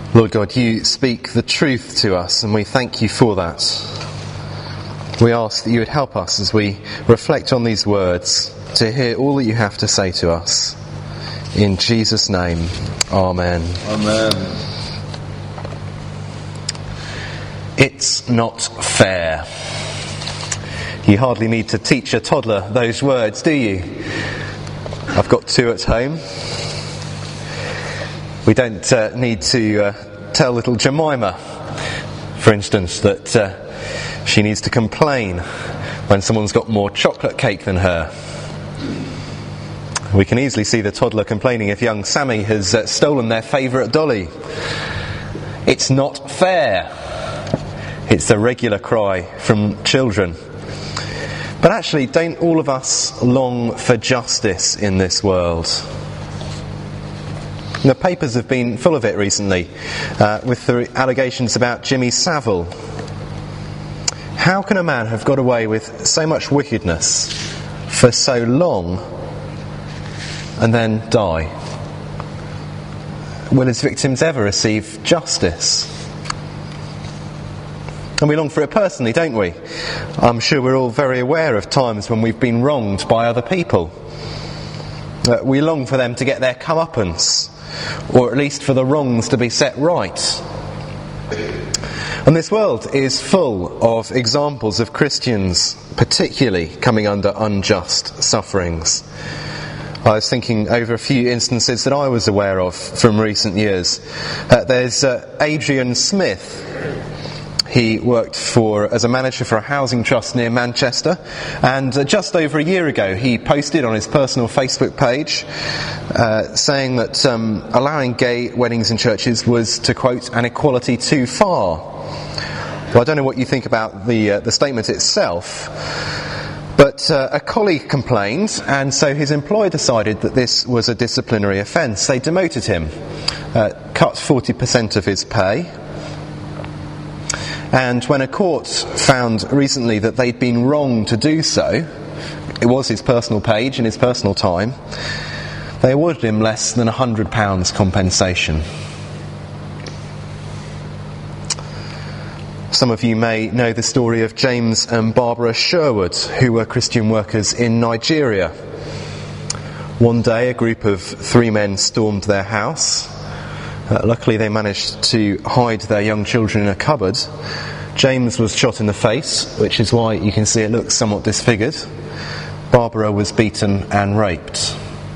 Lord God, you speak the truth to us, and we thank you for that. We ask that you would help us as we reflect on these words to hear all that you have to say to us. In Jesus' name, Amen. Amen. It's not fair. You hardly need to teach a toddler those words, do you? I've got two at home. We don't need to tell little Jemima, for instance, that she needs to complain when someone's got more chocolate cake than her. We can easily see the toddler complaining if young Sammy has stolen their favourite dolly. It's not fair. It's the regular cry from children. But actually, don't all of us long for justice in this world? The papers have been full of it recently, with the allegations about Jimmy Savile. How can a man have got away with so much wickedness for so long and then die? Will his victims ever receive justice? And we long for it personally, don't we? I'm sure we're all very aware of times when we've been wronged by other people. We long for them to get their comeuppance, or at least for the wrongs to be set right. And this world is full of examples of Christians particularly coming under unjust sufferings. I was thinking over a few instances that I was aware of from recent years. There's Adrian Smith. He worked as a manager for a housing trust near Manchester, and just over a year ago he posted on his personal Facebook page saying that allowing gay weddings in churches was, to quote, an equality too far. Well, I don't know what you think about the statement itself, but a colleague complained, and so his employer decided that this was a disciplinary offence. They demoted him, cut 40% of his pay. And when a court found recently that they'd been wrong to do so, it was his personal page and his personal time, they awarded him less than £100 compensation. Some of you may know the story of James and Barbara Sherwood, who were Christian workers in Nigeria. One day a group of 3 men stormed their house. Luckily they managed to hide their young children in a cupboard. James was shot in the face, which is why you can see it looks somewhat disfigured. Barbara was beaten and raped.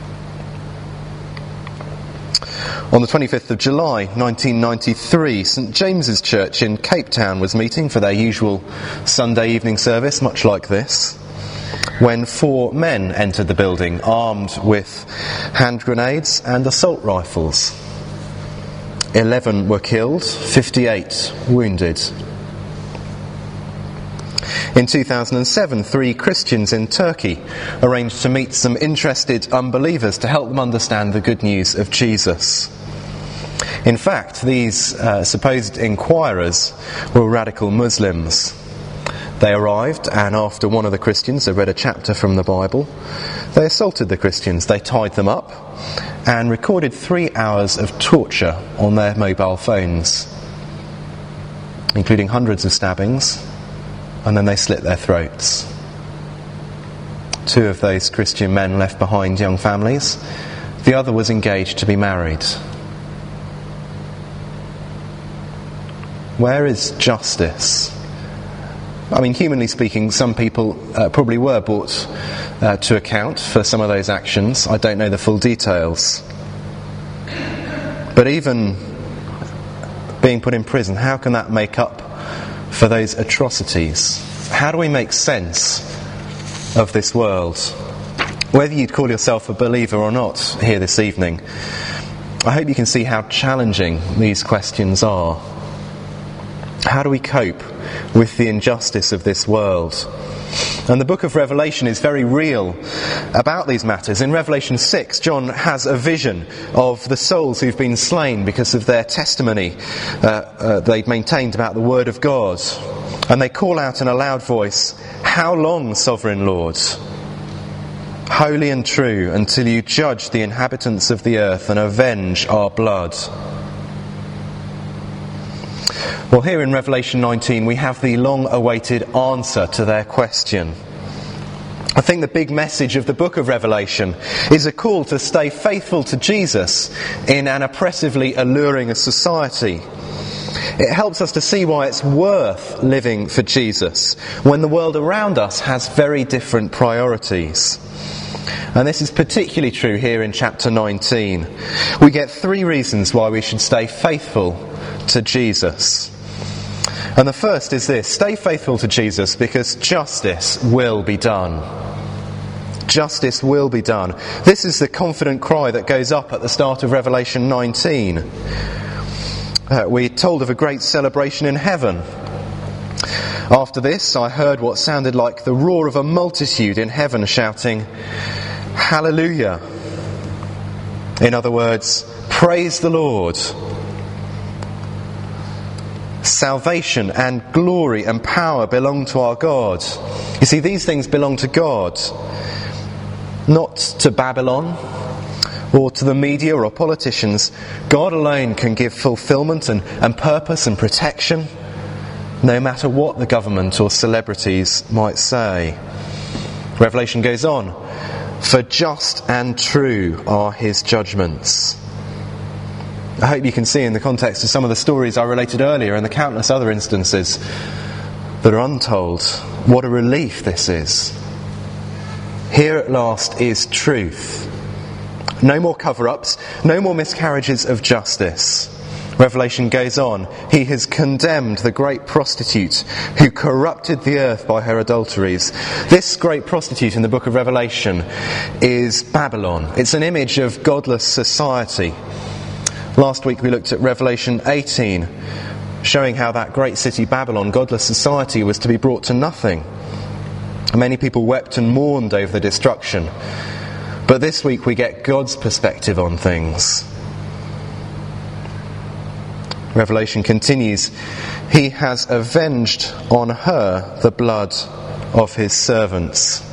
On the 25th of July 1993, St James's Church in Cape Town was meeting for their usual Sunday evening service, much like this, when 4 men entered the building armed with hand grenades and assault rifles. 11 were killed, 58 wounded. In 2007, 3 Christians in Turkey arranged to meet some interested unbelievers to help them understand the good news of Jesus. In fact, these supposed inquirers were radical Muslims. They arrived, and after one of the Christians had read a chapter from the Bible, they assaulted the Christians. They tied them up and recorded 3 hours of torture on their mobile phones, including hundreds of stabbings, and then they slit their throats. 2 of those Christian men left behind young families. The other was engaged to be married. Where is justice? I mean, humanly speaking, some people probably were brought to account for some of those actions. I don't know the full details. But even being put in prison, how can that make up for those atrocities? How do we make sense of this world? Whether you'd call yourself a believer or not here this evening, I hope you can see how challenging these questions are. How do we cope with the injustice of this world? And the book of Revelation is very real about these matters. In Revelation 6, John has a vision of the souls who've been slain because of their testimony they'd maintained about the Word of God. And they call out in a loud voice, "How long, Sovereign Lord? Holy and true, until you judge the inhabitants of the earth and avenge our blood." Well, here in Revelation 19 we have the long-awaited answer to their question. I think the big message of the book of Revelation is a call to stay faithful to Jesus in an oppressively alluring society. It helps us to see why it's worth living for Jesus when the world around us has very different priorities. And this is particularly true here in chapter 19. We get 3 reasons why we should stay faithful to Jesus. And the first is this: stay faithful to Jesus because justice will be done. Justice will be done. This is the confident cry that goes up at the start of Revelation 19. We're told of a great celebration in heaven. After this, I heard what sounded like the roar of a multitude in heaven shouting, "Hallelujah!" In other words, praise the Lord. Salvation and glory and power belong to our God. You see, these things belong to God, not to Babylon or to the media or politicians. God alone can give fulfillment and purpose and protection, no matter what the government or celebrities might say. Revelation goes on, "For just and true are his judgments." I hope you can see in the context of some of the stories I related earlier and the countless other instances that are untold, what a relief this is. Here at last is truth. No more cover-ups, no more miscarriages of justice. Revelation goes on, "He has condemned the great prostitute who corrupted the earth by her adulteries." This great prostitute in the book of Revelation is Babylon. It's an image of godless society. Last week we looked at Revelation 18, showing how that great city Babylon, godless society, was to be brought to nothing. Many people wept and mourned over the destruction. But this week we get God's perspective on things. Revelation continues, "He has avenged on her the blood of his servants."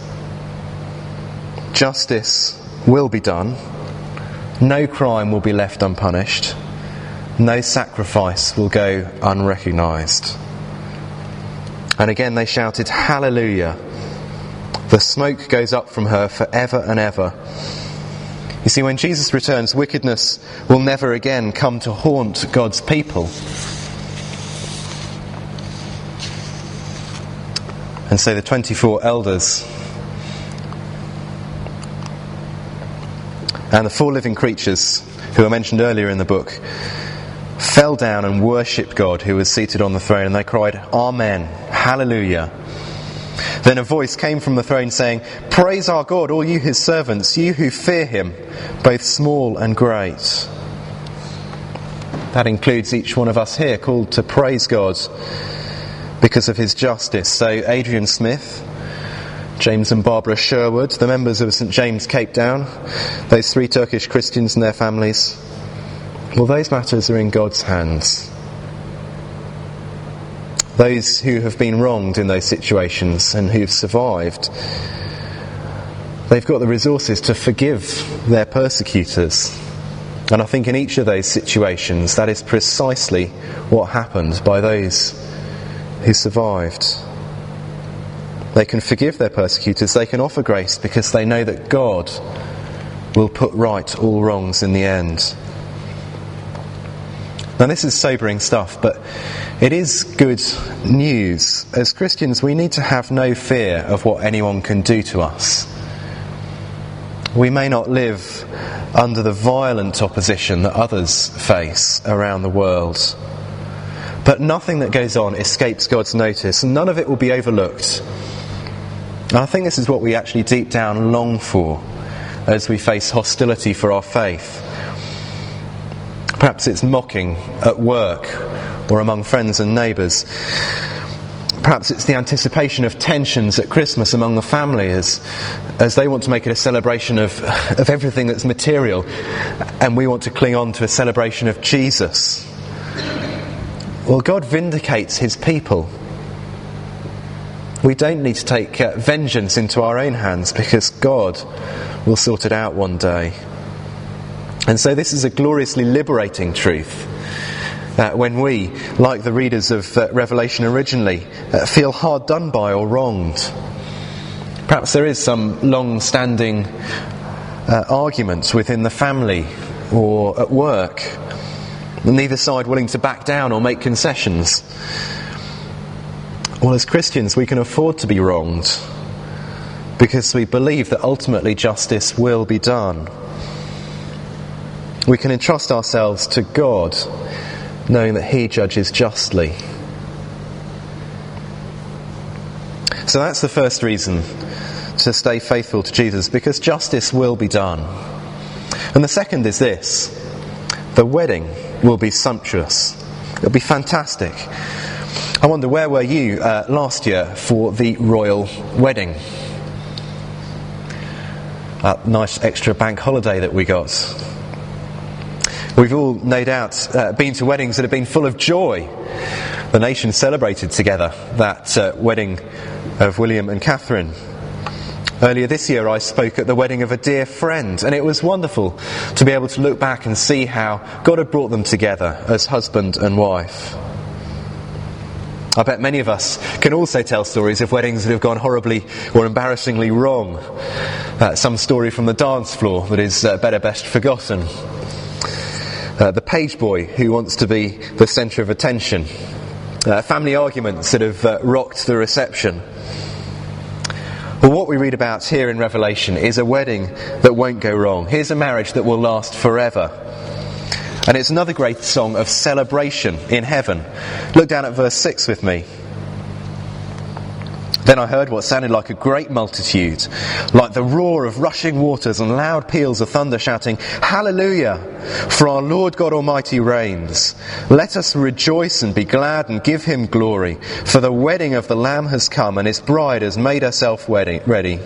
Justice will be done. No crime will be left unpunished. No sacrifice will go unrecognised. And again they shouted, "Hallelujah!" The smoke goes up from her forever and ever. You see, when Jesus returns, wickedness will never again come to haunt God's people. And so the 24 elders and the 4 living creatures who are mentioned earlier in the book fell down and worshipped God who was seated on the throne, and they cried, "Amen, hallelujah." Then a voice came from the throne saying, "Praise our God, all you his servants, you who fear him, both small and great." That includes each one of us here, called to praise God because of his justice. So Adrian Smith, James and Barbara Sherwood, the members of St James Cape Town, those 3 Turkish Christians and their families, well, those matters are in God's hands. Those who have been wronged in those situations and who've survived, they've got the resources to forgive their persecutors. And I think in each of those situations, that is precisely what happened by those who survived. They can forgive their persecutors, they can offer grace because they know that God will put right all wrongs in the end. Now this is sobering stuff, but it is good news. As Christians, we need to have no fear of what anyone can do to us. We may not live under the violent opposition that others face around the world, but nothing that goes on escapes God's notice, and none of it will be overlooked. And I think this is what we actually deep down long for as we face hostility for our faith. Perhaps it's mocking at work or among friends and neighbours. Perhaps it's the anticipation of tensions at Christmas among the family as they want to make it a celebration of everything that's material, and we want to cling on to a celebration of Jesus. Well, God vindicates his people. We don't need to take vengeance into our own hands because God will sort it out one day. And so this is a gloriously liberating truth. when we, like the readers of Revelation originally, feel hard done by or wronged. Perhaps there is some long-standing argument within the family or at work, neither side willing to back down or make concessions. Well, as Christians, we can afford to be wronged because we believe that ultimately justice will be done. We can entrust ourselves to God, knowing that He judges justly. So that's the first reason to stay faithful to Jesus, because justice will be done. And the second is this: the wedding will be sumptuous. It'll be fantastic. I wonder, where were you last year for the royal wedding? That nice extra bank holiday that we got. We've all, no doubt, been to weddings that have been full of joy. The nation celebrated together that wedding of William and Catherine. Earlier this year I spoke at the wedding of a dear friend, and it was wonderful to be able to look back and see how God had brought them together as husband and wife. I bet many of us can also tell stories of weddings that have gone horribly or embarrassingly wrong. Some story from the dance floor that is better best forgotten. The page boy who wants to be the centre of attention. Family arguments that have rocked the reception. Well, what we read about here in Revelation is a wedding that won't go wrong. Here's a marriage that will last forever. And it's another great song of celebration in heaven. Look down at verse 6 with me. Then I heard what sounded like a great multitude, like the roar of rushing waters and loud peals of thunder, shouting, "Hallelujah! For our Lord God Almighty reigns. Let us rejoice and be glad and give Him glory. For the wedding of the Lamb has come, and His bride has made herself ready."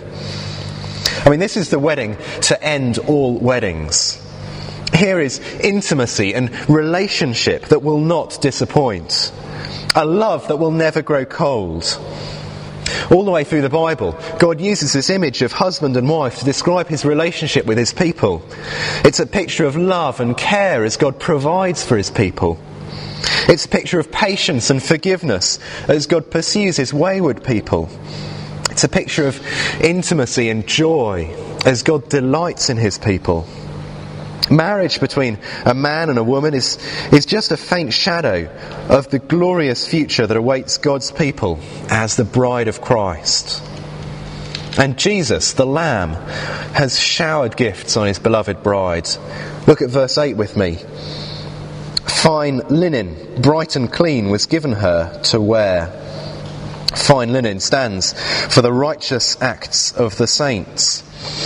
I mean, this is the wedding to end all weddings. Here is intimacy and relationship that will not disappoint. A love that will never grow cold. All the way through the Bible, God uses this image of husband and wife to describe His relationship with His people. It's a picture of love and care as God provides for His people. It's a picture of patience and forgiveness as God pursues His wayward people. It's a picture of intimacy and joy as God delights in His people. Marriage between a man and a woman is just a faint shadow of the glorious future that awaits God's people as the bride of Christ. And Jesus, the Lamb, has showered gifts on His beloved bride. Look at verse 8 with me. Fine linen, bright and clean, was given her to wear. Fine linen stands for the righteous acts of the saints.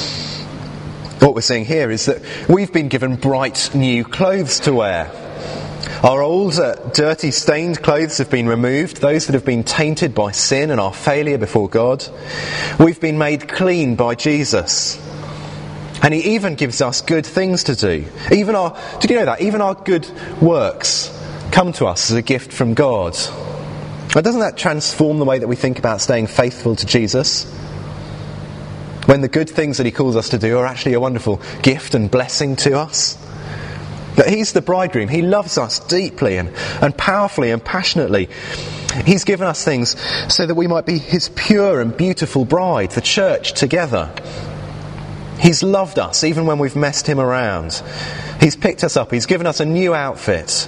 What we're seeing here is that we've been given bright new clothes to wear. Our old, dirty, stained clothes have been removed, those that have been tainted by sin and our failure before God. We've been made clean by Jesus. And He even gives us good things to do. Did you know that? Even our good works come to us as a gift from God. Now, doesn't that transform the way that we think about staying faithful to Jesus? When the good things that He calls us to do are actually a wonderful gift and blessing to us. That He's the bridegroom. He loves us deeply and powerfully and passionately. He's given us things so that we might be His pure and beautiful bride, the church together. He's loved us even when we've messed Him around. He's picked us up. He's given us a new outfit.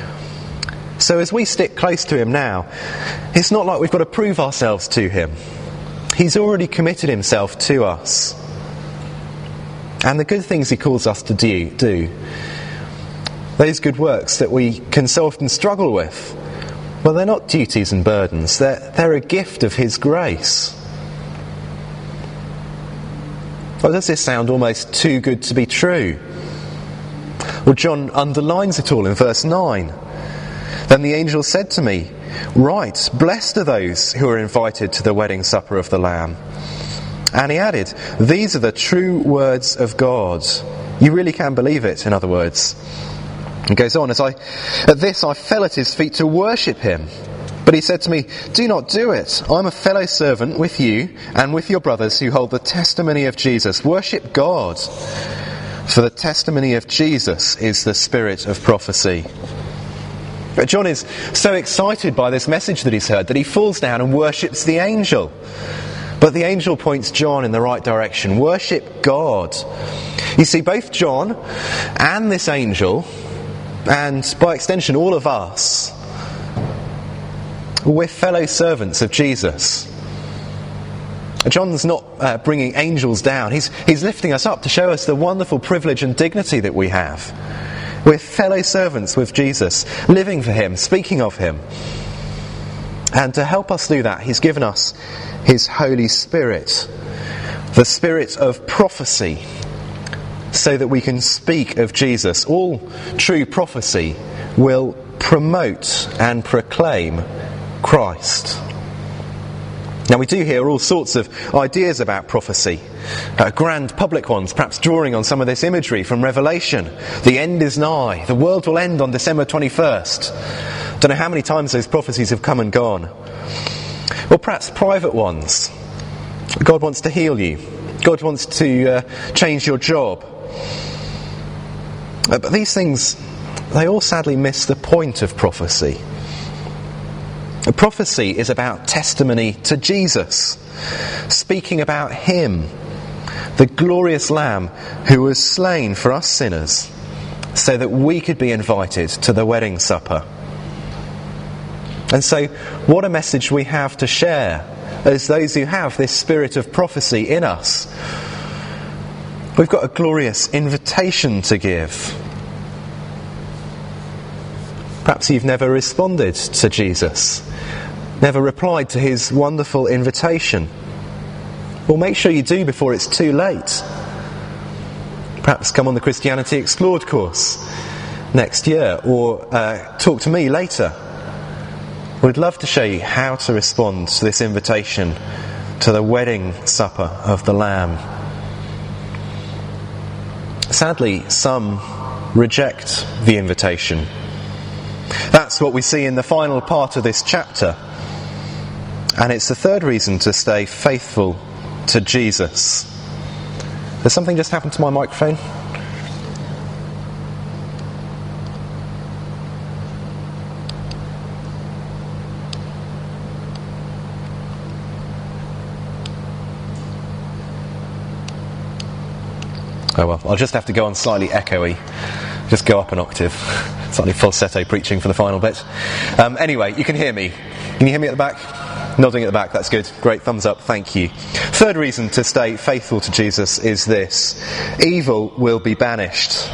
So as we stick close to Him now, it's not like we've got to prove ourselves to Him. He's already committed Himself to us. And the good things He calls us to do, those good works that we can so often struggle with, well, they're not duties and burdens. They're a gift of His grace. Well, does this sound almost too good to be true? Well, John underlines it all in verse 9. Then the angel said to me, "Right, blessed are those who are invited to the wedding supper of the Lamb." And he added, "These are the true words of God." You really can believe it, in other words. It goes on, at this I fell at His feet to worship Him. But He said to me, "Do not do it. I'm a fellow servant with you and with your brothers who hold the testimony of Jesus. Worship God. For the testimony of Jesus is the spirit of prophecy." But John is so excited by this message that he's heard that he falls down and worships the angel. But the angel points John in the right direction. Worship God. You see, both John and this angel, and by extension all of us, we're fellow servants of Jesus. John's not bringing angels down. He's lifting us up to show us the wonderful privilege and dignity that we have. We're fellow servants with Jesus, living for him, speaking of him. And to help us do that, he's given us his Holy Spirit, the spirit of prophecy, so that we can speak of Jesus. All true prophecy will promote and proclaim Christ. Now, we do hear all sorts of ideas about prophecy, grand public ones, perhaps drawing on some of this imagery from Revelation. The end is nigh. The world will end on December 21st. Don't know how many times those prophecies have come and gone. Or perhaps private ones. God wants to heal you. God wants to change your job. But these things, they all sadly miss the point of prophecy. Prophecy is about testimony to Jesus, speaking about him, the glorious Lamb who was slain for us sinners, so that we could be invited to the wedding supper. And so, what a message we have to share as those who have this spirit of prophecy in us. We've got a glorious invitation to give. Perhaps you've never responded to Jesus, never replied to his wonderful invitation. Well, make sure you do before it's too late. Perhaps come on the Christianity Explored course next year, or talk to me later. We'd love to show you how to respond to this invitation to the wedding supper of the Lamb. Sadly, some reject the invitation. That's what we see in the final part of this chapter. And it's the third reason to stay faithful to Jesus. Has something just happened to my microphone? Oh well, I'll just have to go on slightly echoey. Just go up an octave. Slightly falsetto preaching for the final bit. Anyway, you can hear me. Can you hear me at the back? Nodding at the back, that's good. Great, thumbs up, thank you. Third reason to stay faithful to Jesus is this: evil will be banished.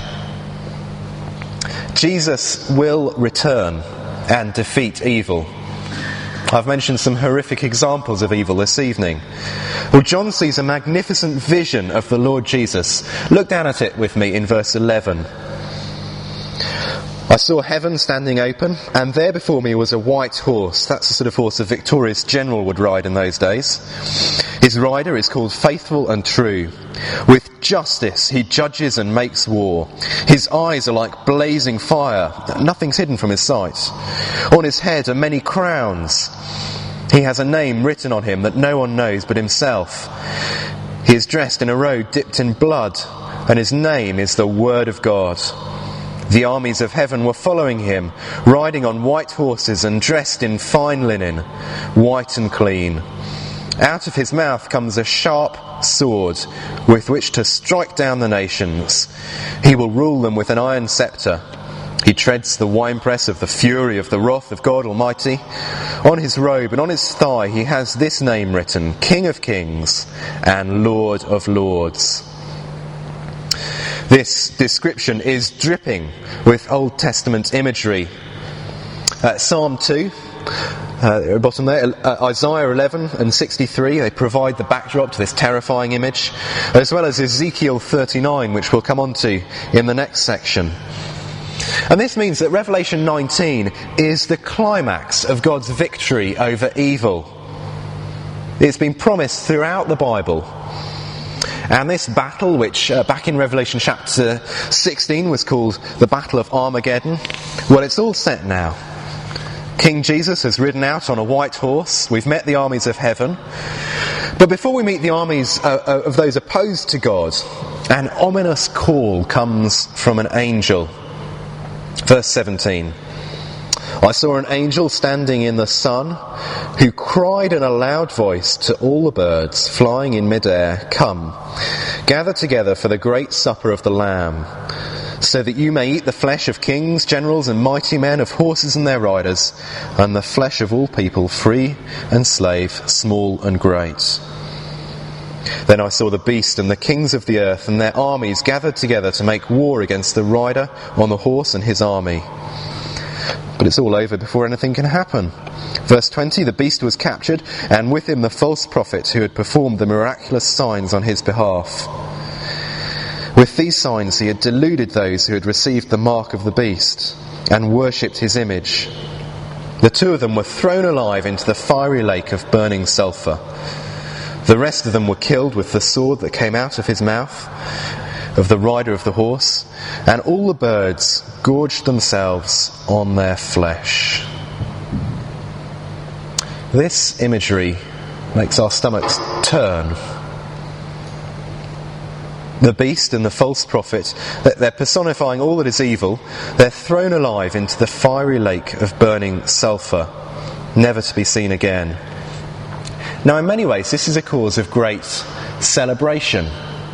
Jesus will return and defeat evil. I've mentioned some horrific examples of evil this evening. Well, John sees a magnificent vision of the Lord Jesus. Look down at it with me in verse 11. I saw heaven standing open, and there before me was a white horse. That's the sort of horse a victorious general would ride in those days. His rider is called Faithful and True. With justice he judges and makes war. His eyes are like blazing fire. Nothing's hidden from his sight. On his head are many crowns. He has a name written on him that no one knows but himself. He is dressed in a robe dipped in blood, and his name is the Word of God. The armies of heaven were following him, riding on white horses and dressed in fine linen, white and clean. Out of his mouth comes a sharp sword with which to strike down the nations. He will rule them with an iron scepter. He treads the winepress of the fury of the wrath of God Almighty. On his robe and on his thigh he has this name written: King of Kings and Lord of Lords. This description is dripping with Old Testament imagery. Psalm 2, at the bottom there, Isaiah 11 and 63, they provide the backdrop to this terrifying image, as well as Ezekiel 39, which we'll come on to in the next section. And this means that Revelation 19 is the climax of God's victory over evil. It's been promised throughout the Bible. And this battle, which back in Revelation chapter 16 was called the Battle of Armageddon, well, it's all set now. King Jesus has ridden out on a white horse. We've met the armies of heaven. But before we meet the armies of those opposed to God, an ominous call comes from an angel. Verse 17. I saw an angel standing in the sun who cried in a loud voice to all the birds flying in midair, "Come, gather together for the great supper of the Lamb, so that you may eat the flesh of kings, generals and mighty men, of horses and their riders, and the flesh of all people, free and slave, small and great." Then I saw the beast and the kings of the earth and their armies gathered together to make war against the rider on the horse and his army. But it's all over before anything can happen. Verse 20, the beast was captured, and with him the false prophet who had performed the miraculous signs on his behalf. With these signs he had deluded those who had received the mark of the beast and worshipped his image. The two of them were thrown alive into the fiery lake of burning sulphur. The rest of them were killed with the sword that came out of his mouth, of the rider of the horse, and all the birds gorged themselves on their flesh. This imagery makes our stomachs turn. The beast and the false prophet, they're personifying all that is evil. They're thrown alive into the fiery lake of burning sulphur, never to be seen again. Now, in many ways, this is a cause of great celebration.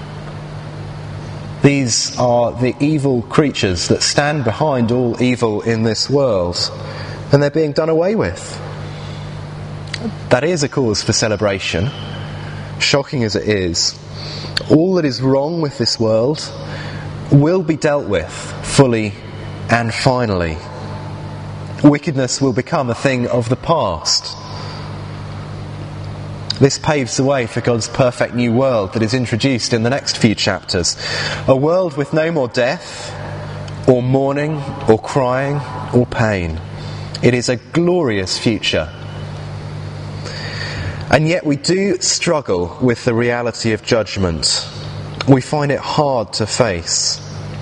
These are the evil creatures that stand behind all evil in this world, and they're being done away with. That is a cause for celebration, shocking as it is. All that is wrong with this world will be dealt with fully and finally. Wickedness will become a thing of the past. This paves the way for God's perfect new world that is introduced in the next few chapters. A world with no more death, or mourning, or crying, or pain. It is a glorious future. And yet we do struggle with the reality of judgment. We find it hard to face.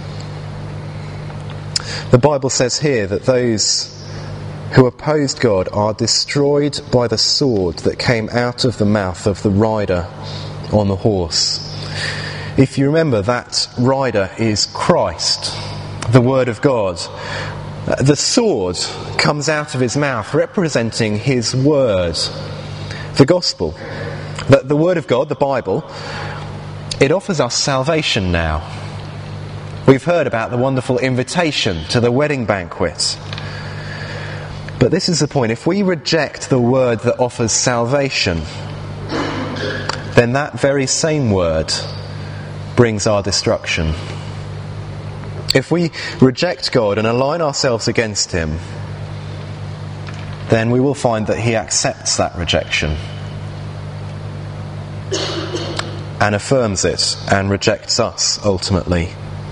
The Bible says here that those who opposed God are destroyed by the sword that came out of the mouth of the rider on the horse. If you remember, that rider is Christ, the Word of God. The sword comes out of his mouth representing his word, the gospel. The Word of God, the Bible, it offers us salvation now. We've heard about the wonderful invitation to the wedding banquet. But this is the point. If we reject the word that offers salvation, then that very same word brings our destruction. If we reject God and align ourselves against him, then we will find that he accepts that rejection and affirms it and rejects us ultimately.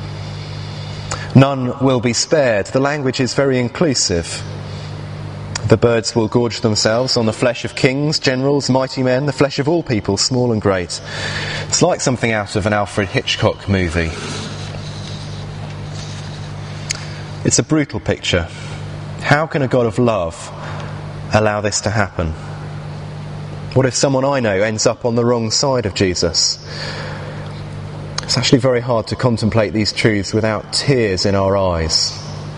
None will be spared. The language is very inclusive. The birds will gorge themselves on the flesh of kings, generals, mighty men, the flesh of all people, small and great. It's like something out of an Alfred Hitchcock movie. It's a brutal picture. How can a God of love allow this to happen? What if someone I know ends up on the wrong side of Jesus? It's actually very hard to contemplate these truths without tears in our eyes.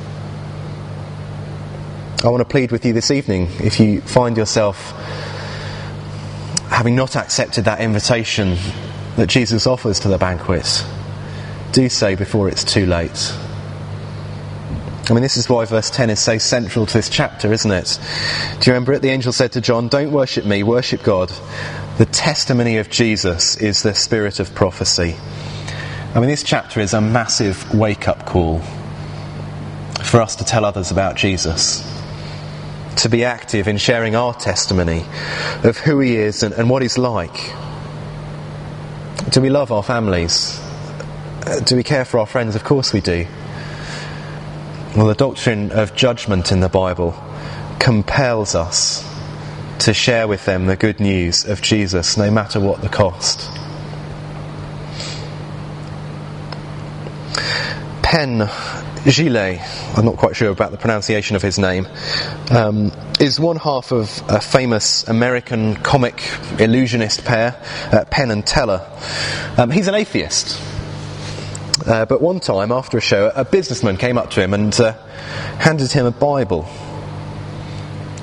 I want to plead with you this evening, if you find yourself having not accepted that invitation that Jesus offers to the banquet, do so before it's too late. I mean, this is why verse 10 is so central to this chapter, isn't it? Do you remember it? The angel said to John, "Don't worship me, worship God. The testimony of Jesus is the spirit of prophecy." I mean, this chapter is a massive wake-up call for us to tell others about Jesus. To be active in sharing our testimony of who he is and what he's like. Do we love our families? Do we care for our friends? Of course we do. Well, the doctrine of judgment in the Bible compels us to share with them the good news of Jesus, no matter what the cost. Penn Jillette, I'm not quite sure about the pronunciation of his name, is one half of a famous American comic illusionist pair, Penn and Teller. He's an atheist. But one time, after a show, a businessman came up to him and handed him a Bible.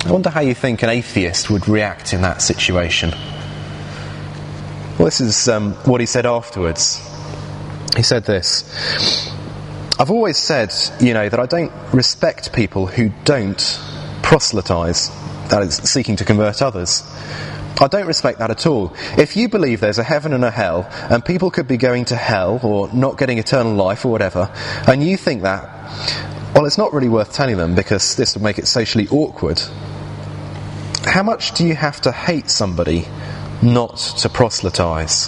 I wonder how you think an atheist would react in that situation. Well, this is what he said afterwards. He said this: I've always said, that I don't respect people who don't proselytise, that is, seeking to convert others. I don't respect that at all. If you believe there's a heaven and a hell, and people could be going to hell or not getting eternal life or whatever, and you think that, well, it's not really worth telling them because this would make it socially awkward. How much do you have to hate somebody not to proselytise?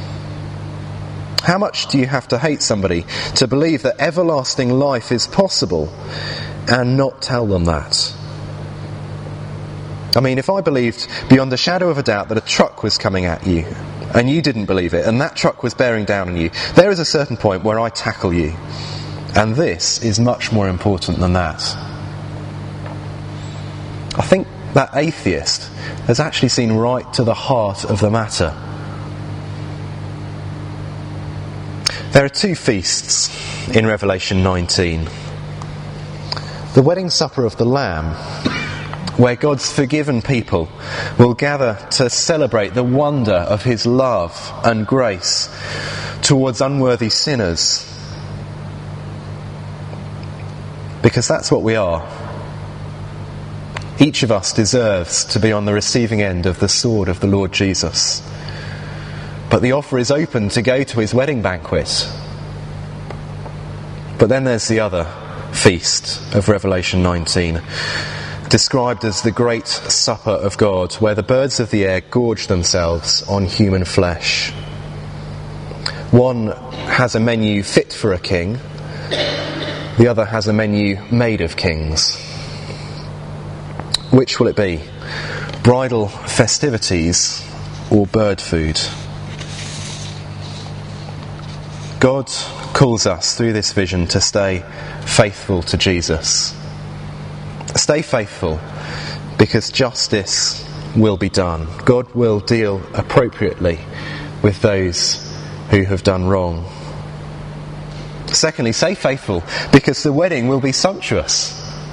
How much do you have to hate somebody to believe that everlasting life is possible and not tell them that? I mean, if I believed beyond a shadow of a doubt that a truck was coming at you and you didn't believe it and that truck was bearing down on you, there is a certain point where I tackle you. And this is much more important than that. I think that atheist has actually seen right to the heart of the matter. There are two feasts in Revelation 19. The wedding supper of the Lamb, where God's forgiven people will gather to celebrate the wonder of his love and grace towards unworthy sinners. Because that's what we are. Each of us deserves to be on the receiving end of the sword of the Lord Jesus. But the offer is open to go to his wedding banquet. But then there's the other feast of Revelation 19, described as the great supper of God, where the birds of the air gorge themselves on human flesh. One has a menu fit for a king, the other has a menu made of kings. Which will it be? Bridal festivities or bird food? God calls us through this vision to stay faithful to Jesus. Stay faithful because justice will be done. God will deal appropriately with those who have done wrong. Secondly, stay faithful because the wedding will be sumptuous.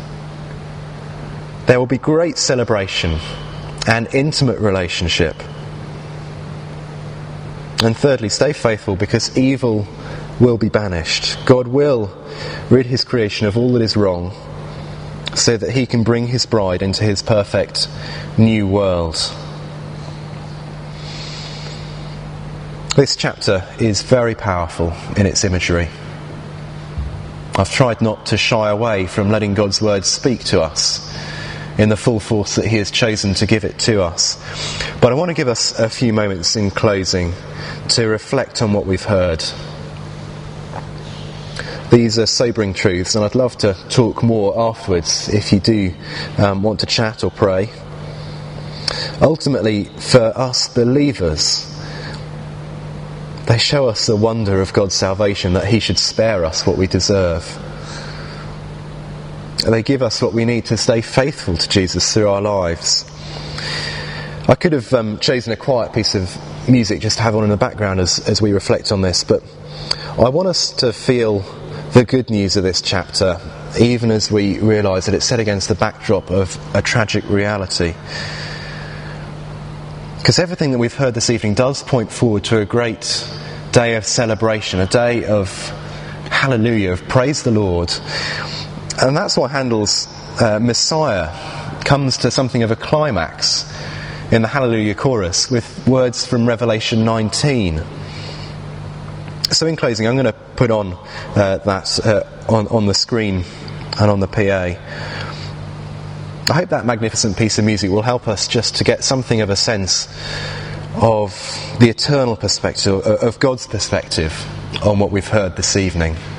There will be great celebration and intimate relationship. And thirdly, stay faithful because evil will be banished. God will rid his creation of all that is wrong so that he can bring his bride into his perfect new world. This chapter is very powerful in its imagery. I've tried not to shy away from letting God's word speak to us in the full force that he has chosen to give it to us. But I want to give us a few moments in closing to reflect on what we've heard. These are sobering truths, and I'd love to talk more afterwards if you do want to chat or pray. Ultimately, for us believers, they show us the wonder of God's salvation, that he should spare us what we deserve. They give us what we need to stay faithful to Jesus through our lives. I could have chosen a quiet piece of music just to have on in the background as we reflect on this, but I want us to feel the good news of this chapter, even as we realise that it's set against the backdrop of a tragic reality. Because everything that we've heard this evening does point forward to a great day of celebration, a day of hallelujah, of praise the Lord. And that's why Handel's Messiah comes to something of a climax in the Hallelujah chorus with words from Revelation 19. So in closing, I'm going to put on that on the screen and on the PA. I hope that magnificent piece of music will help us just to get something of a sense of the eternal perspective, of God's perspective on what we've heard this evening.